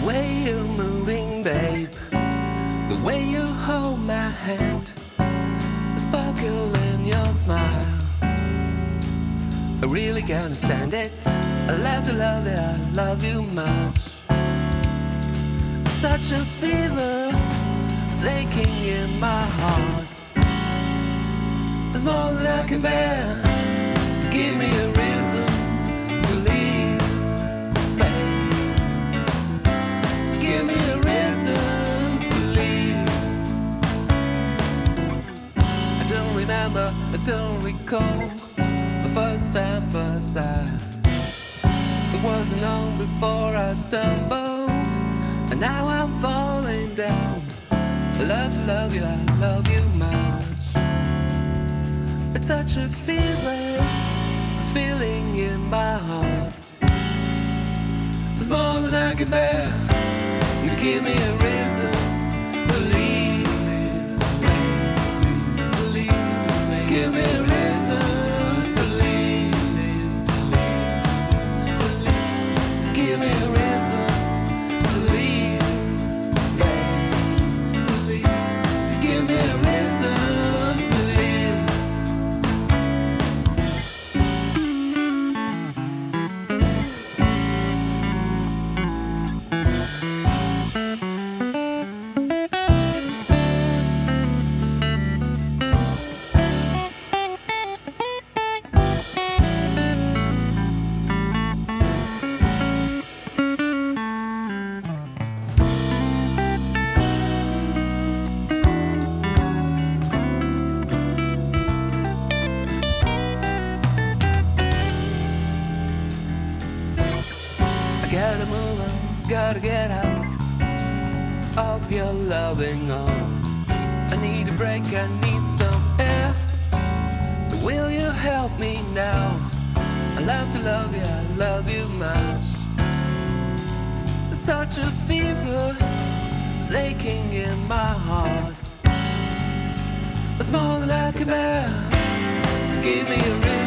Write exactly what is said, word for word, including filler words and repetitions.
way you're moving, babe, the way you hold my hand, the sparkle in your smile, I really can't stand it. I love to love you, I love you much. Such a fever is aching in my heart. There's more than I can bear. Give me a reason to leave, babe. Just give me a reason to leave. I don't remember, I don't recall the first time, first sight. It wasn't long before I stumbled, and now I'm falling down. I love to love you, I love you much. It's such a fever, this feeling in my heart. There's more than I can bear. Give me a reason to leave, leave. Just give me a reason to leave, give me a reason to leave, just give me a reason to leave. I gotta move on, gotta get out of your loving arms. I need a break, I need some air. But will you help me now? I love to love you, I love you much. It's such a fever, it's aching in my heart. It's more than I can bear. Give me a reason